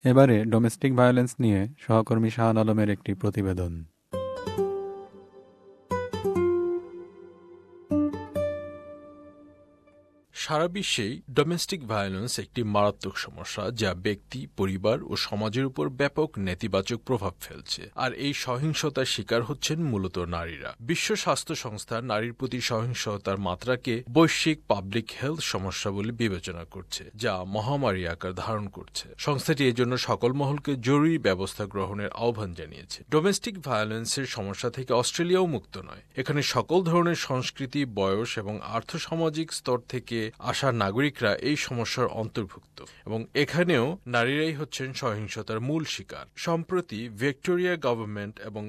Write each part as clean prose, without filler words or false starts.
এবারে domestic violence নিয়ে সহকর্মী শাহান আলমের একটি প্রতিবেদন। সারা বিশ্বেই ডোমেস্টিক ভায়োলেন্স একটি মারাত্মক সমস্যা যা ব্যক্তি, পরিবার ও সমাজের উপর ব্যাপক নেতিবাচক প্রভাব ফেলছে। আর এই সহিংসতার শিকার হচ্ছেন মূলত নারীরা। বিশ্ব স্বাস্থ্য সংস্থা নারীর প্রতি সহিংসতার মাত্রাকে বৈশ্বিক পাবলিক হেলথ সমস্যা বলে বিবেচনা করছে, যা মহামারী আকার ধারণ করছে। সংস্থাটি এজন্য সকল মহলকে জরুরি ব্যবস্থা গ্রহণের আহ্বান জানিয়েছে। ডোমেস্টিক ভায়োলেন্সের সমস্যা থেকে অস্ট্রেলিয়াও মুক্ত নয়। এখানে সকল ধরনের সংস্কৃতি, বয়স এবং আর্থসামাজিক স্তর থেকে আসা নাগরিকরা এই সমস্যার অন্তর্ভুক্ত এবং এখানেও নারীরাই হচ্ছেন সহিংসতার মূল শিকার। সম্প্রতি ভিক্টোরিয়া গভর্নমেন্ট এবং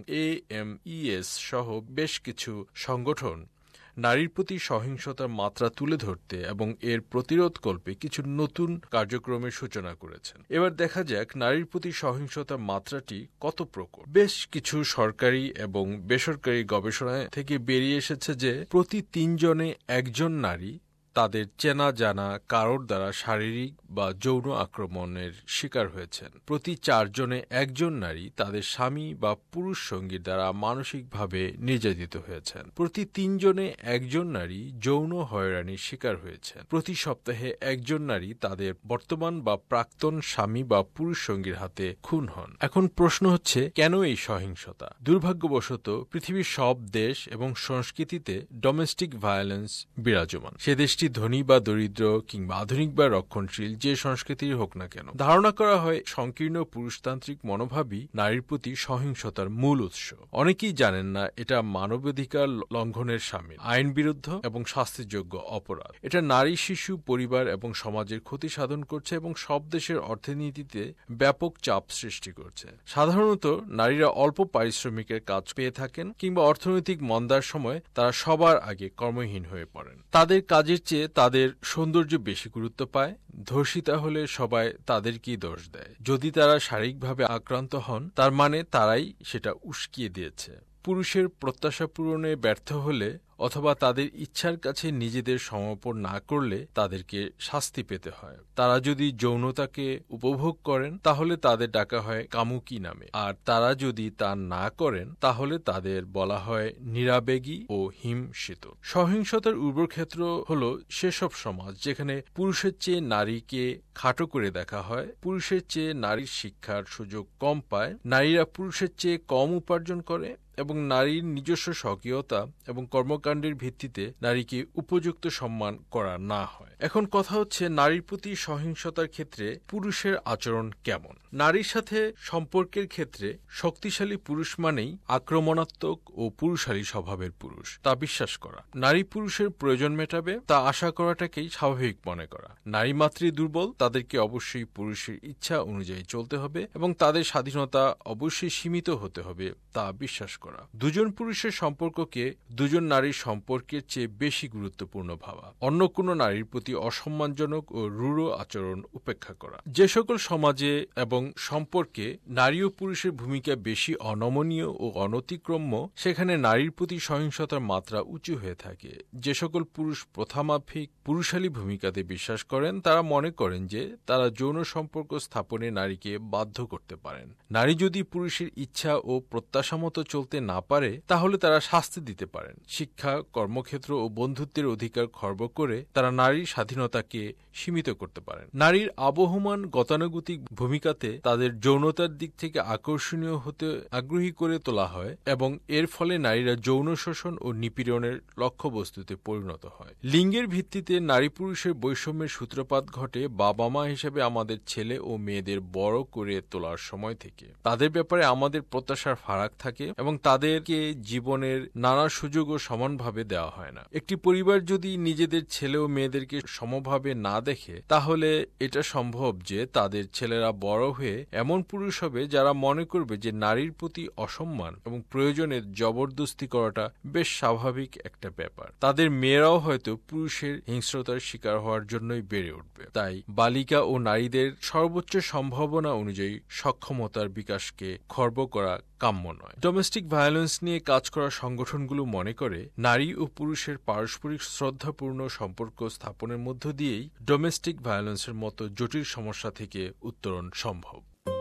AMES সহ বেশ কিছু সংগঠন নারীর প্রতি সহিংসতার মাত্রা তুলে ধরতে এবং এর প্রতিরোধকল্পে কিছু নতুন কার্যক্রমের সূচনা করেছেন। এবার দেখা যাক নারীর প্রতি সহিংসতার মাত্রাটি কত প্রকট। বেশ কিছু সরকারি এবং বেসরকারি গবেষণা থেকে বেরিয়ে এসেছে যে প্রতি 3 জনে একজন নারী তাদের চেনা জানা কারোর দ্বারা শারীরিক বা যৌন আক্রমণের শিকার হয়েছেন। প্রতি 4 জনে একজন নারী তাদের স্বামী বা পুরুষ সঙ্গীর দ্বারা মানসিকভাবে নির্যাতিত হয়েছেন। প্রতি 3 জনে একজন নারী যৌন হয়রানির শিকার হয়েছেন। প্রতি সপ্তাহে একজন নারী তাদের বর্তমান বা প্রাক্তন স্বামী বা পুরুষ সঙ্গীর হাতে খুন হন। এখন প্রশ্ন হচ্ছে, কেন এই সহিংসতা? দুর্ভাগ্যবশত পৃথিবীর সব দেশ এবং সংস্কৃতিতে ডোমেস্টিক ভায়োলেন্স বিরাজমান। সে দেশটি ধনী বা দরিদ্র কিংবা আধুনিক বা রক্ষণশীল যে সংস্কৃতির হোক না কেন, ধারণা করা হয় সংকীর্ণ পুরুষতান্ত্রিক মনোভাবই নারীর প্রতি সহিংসতার মূল উৎস। অনেকেই জানেন না এটা মানবাধিকার লঙ্ঘনের শামিল, আইন বিরুদ্ধ এবং শাস্তিযোগ্য অপরাধ। এটা নারী, শিশু, পরিবার এবং সমাজের ক্ষতি সাধন করছে এবং সব দেশের অর্থনীতিতে ব্যাপক চাপ সৃষ্টি করছে। সাধারণত নারীরা অল্প পারিশ্রমিকের কাজ পেয়ে থাকেন কিংবা অর্থনৈতিক মন্দার সময় তারা সবার আগে কর্মহীন হয়ে পড়েন। তাদের কাজের চেয়ে তাদের সৌন্দর্য বেশি গুরুত্ব পায়। ধর্ষিতা হলে সবাই তাদেরকেই দোষ দেয়। যদি তারা শারীরিকভাবে আক্রান্ত হন, তার মানে তারাই সেটা উস্কিয়ে দিয়েছে। পুরুষের প্রত্যাশা পূরণে ব্যর্থ হলে অথবা তাদের ইচ্ছার কাছে নিজেদের সমর্পণ না করলে তাদেরকে শাস্তি পেতে হয়। তারা যদি যৌনতাকে উপভোগ করেন তাহলে তাদের ডাকা হয় কামুকি নামে, আর তারা যদি তা না করেন তাহলে তাদের বলা হয় নিরাবেগী ও হিমশীত। সহিংসতার উর্বর ক্ষেত্র হল সেসব সমাজ যেখানে পুরুষের চেয়ে নারীকে খাটো করে দেখা হয়, পুরুষের চেয়ে নারীর শিক্ষার সুযোগ কম পায়, নারীরা পুরুষের চেয়ে কম উপার্জন করে এবং নারীর নিজস্ব স্বকীয়তা এবং কর্মকাণ্ডের ভিত্তিতে নারীকে উপযুক্ত সম্মান করা না হয়। এখন কথা হচ্ছে, নারীর প্রতি সহিংসতার ক্ষেত্রে পুরুষের আচরণ কেমন? নারীর সাথে সম্পর্কের ক্ষেত্রে শক্তিশালী পুরুষ মানেই আক্রমণাত্মক ও পুরুষালী স্বভাবের পুরুষ, তা বিশ্বাস করা। নারী পুরুষের প্রয়োজন মেটাবে তা আশা করাটাকেই স্বাভাবিক মনে করা। নারী মাতৃ দুর্বল, তাদেরকে অবশ্যই পুরুষের ইচ্ছা অনুযায়ী চলতে হবে এবং তাদের স্বাধীনতা অবশ্যই সীমিত হতে হবে তা বিশ্বাস করা। দুজন পুরুষের সম্পর্ককে দুজন নারীর সম্পর্কের চেয়ে বেশি গুরুত্বপূর্ণ ভাবা। অন্য কোনো নারীর প্রতি অসম্মানজনক ও রূঢ় আচরণ উপেক্ষা করা। যে সকল সমাজে এবং সম্পর্কে নারী ও পুরুষের ভূমিকা বেশি অনমনীয় ও অনতিক্রম্য, সেখানে নারীর প্রতি সহিংসতার মাত্রা উঁচু হয়ে থাকে। যে সকল পুরুষ প্রথামাফিক পুরুষালী ভূমিকাতে বিশ্বাস করেন, তারা মনে করেন যে তারা যৌন সম্পর্ক স্থাপনে নারীকে বাধ্য করতে পারেন। নারী যদি পুরুষের ইচ্ছা ও প্রত্যাশা মতো চলতে না পারে তাহলে তারা শাস্তি দিতে পারেন। শিক্ষা, কর্মক্ষেত্র ও বন্ধুত্বের অধিকার খর্ব করে তারা নারীর স্বাধীনতাকে সীমিত করতে পারেন। নারীর আবহমান গতানুগতিক ভূমিকাতে তাদের যৌনতার দিক থেকে আকর্ষণীয় হতে আগ্রহী করে তোলা হয় এবং এর ফলে নারীরা যৌন শোষণ ও নিপীড়নের লক্ষ্যবস্তুতে পরিণত হয়। লিঙ্গের ভিত্তিতে নারী পুরুষের বৈষম্যের সূত্রপাত ঘটে বাবা মা হিসেবে আমাদের ছেলে ও মেয়েদের বড় করে তোলার সময় থেকে। তাদের ব্যাপারে আমাদের প্রত্যাশার ফারাক থাকে এবং তাদেরকে জীবনের নানা সুযোগও সমানভাবে দেওয়া হয় না। একটি পরিবার যদি নিজেদের ছেলে ও মেয়েদেরকে সমভাবে না দেখে, তাহলে এটা সম্ভব যে তাদের ছেলেরা বড় হয়ে এমন পুরুষ হবে যারা মনে করবে যে নারীর প্রতি অসম্মান এবং প্রয়োজনে জবরদস্তি করাটা বেশ স্বাভাবিক একটা ব্যাপার। তাদের মেয়েরাও হয়তো পুরুষের হিংস্রতার শিকার হওয়ার জন্যই বেড়ে উঠবে। তাই বালিকা ও নারীদের সর্বোচ্চ সম্ভাবনা অনুযায়ী সক্ষমতার বিকাশকে খর্ব করা কাম্য নয়। ডোমেস্টিক ভায়োলেন্স নিয়ে কাজ করা সংগঠনগুলো মনে করে নারী ও পুরুষের পারস্পরিক শ্রদ্ধাপূর্ণ সম্পর্ক স্থাপনের মধ্য দিয়েই ডোমেস্টিক ভায়োলেন্সের মতো জটিল সমস্যা থেকে উত্তরণ সম্ভব।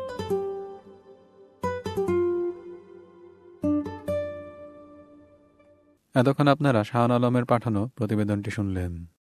এতক্ষণ আপনারা শাহান আলমের পাঠানো প্রতিবেদনটি শুনলেন।